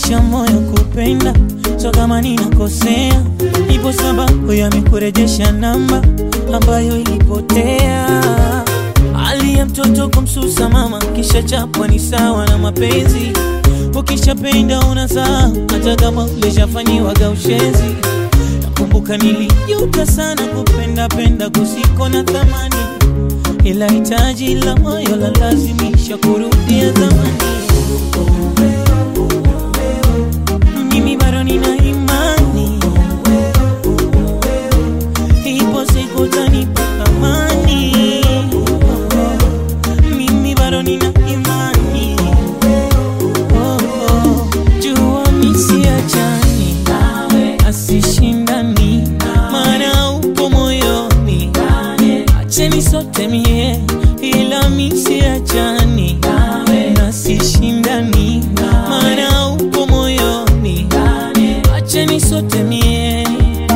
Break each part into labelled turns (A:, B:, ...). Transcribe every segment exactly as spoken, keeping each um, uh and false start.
A: Nilifundisha moyo kupenda, so kama ninakosea ipo sababu ya mikurejesha namba ambayo ilipotea. Hali ya mtoto kumsusa mama kisha chapwa ni sawa na mapenzi. Ukishapenda unazaa hata kama ulishafanyiwa gaushezi. Nakumbuka nilijuta sana kupenda penda kusiko na thamani, ila hitaji la moyo la lazimisha kurudia zamani. Mimi bado nina imani ipo siku utanipa thamani. Mimi bado nina imani oh, oh. Jua misiachani asishindani, maana upo moyoni. Acheni sote mie ila misiachani asishindani, maana upo moyoni. Acheni sote mie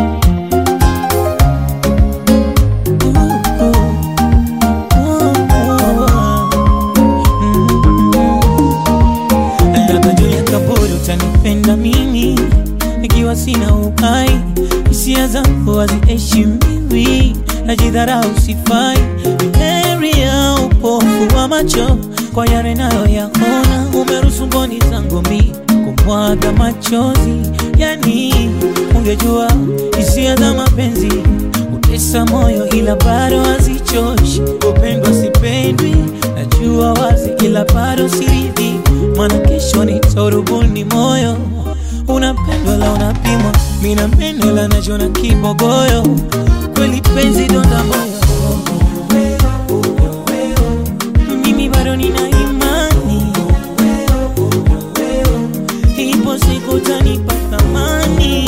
A: utanipenda mimi ikiwa sina uhai. Hisia zangu haziheshimiwi, najidharau sifai. Heri ya upofu wa macho kwa yale nayo yaona. Umeruhusu mboni zangu mi kumwaga machozi. Yani ungejua hisia za mapenzi utesa moyo ila bado hazichoshi. Upendwa sipendwi najua wazi ila bado siridhi, maana kesho nitarubuni moyo. Unapendwa la unapimwa, mina meno la najona kibogoyo. Kweli penzi donda moyo. Mimi bado nina imani ipo siku utanipa thamani.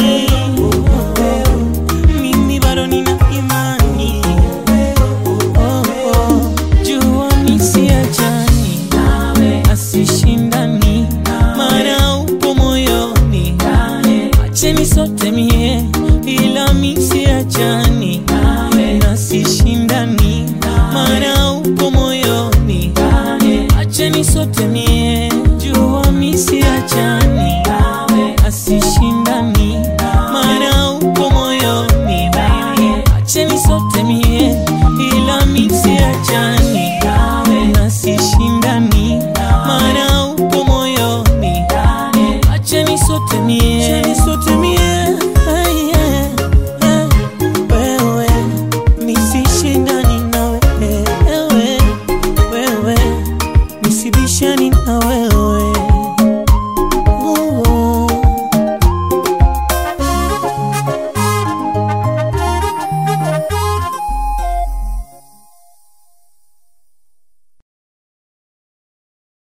A: Mimi bado nina imani oh, oh. Jua misiachani asishindani, maana upo moyoni. Acheni sote mie ila misiachani asishindani, maana upo moyoni. Acheni sote mie jua misiachani asishindani, maana upo moyoni. Acheni sote mie ila misiachani asishindani, maana upo moyoni. Acheni sote mie, acheni sote mie hey, yeah, yeah. Wewe nisishindani na wewe, wewe nisibishani na wewe.